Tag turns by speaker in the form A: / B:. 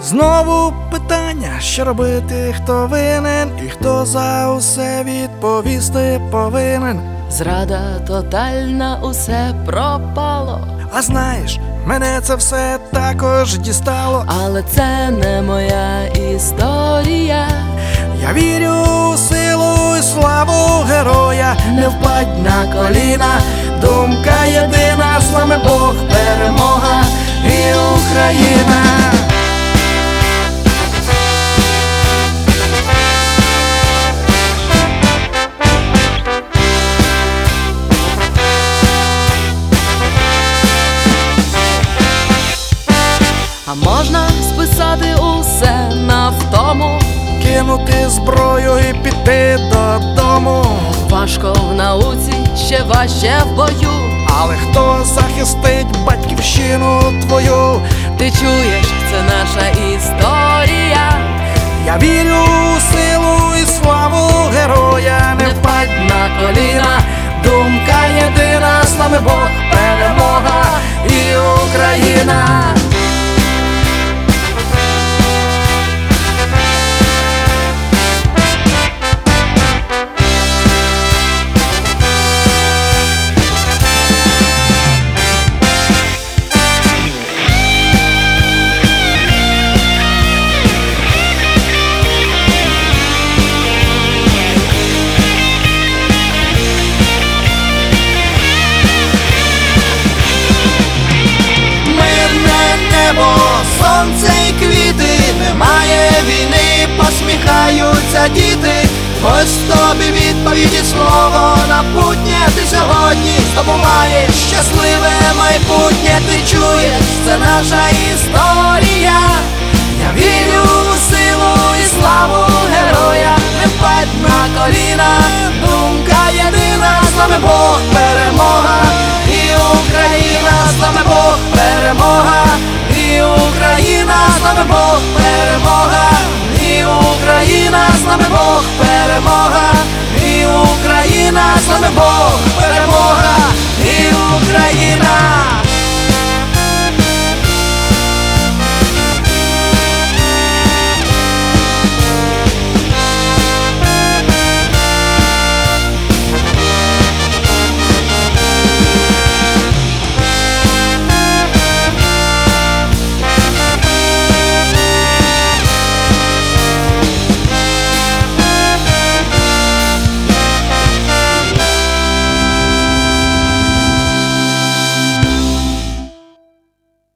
A: Знову питання, що робити, хто винен, і хто за усе відповісти повинен.
B: Зрада тотальна, усе пропало.
A: А знаєш, мене це все також дістало.
B: Але це не моя історія.
A: Я вірю у силу і славу героя. Не впадь на коліна, думка єдина, з нами Бог, перемога і Україна.
B: А можна списати усе на втому,
A: Кинути зброю і піти додому.
B: важко в науці, ще важче в бою.
A: Але хто захистить батьківщину твою?
B: Ти чуєш, це наша історія.
A: Я вірю у силу і славу героя. Не впадь на коліна, думка єдина, з нами Бог, перемога і Україна. Сонце і квіти, немає війни, посміхаються діти. Ось тобі відповіді слово напутнє. Ти сьогодні здобуваєш щасливе майбутнє. Ти чуєш, це наша історія. Я вірю у силу і славу героя. Не впадь на коліна, думка єдина, з нами Бог, перемога і Україна, з нами Бог, перемога і Україна, з нами Бог, перемога і Україна, з нами Бог, перемога і Україна, з нами Бог, перемога і Україна.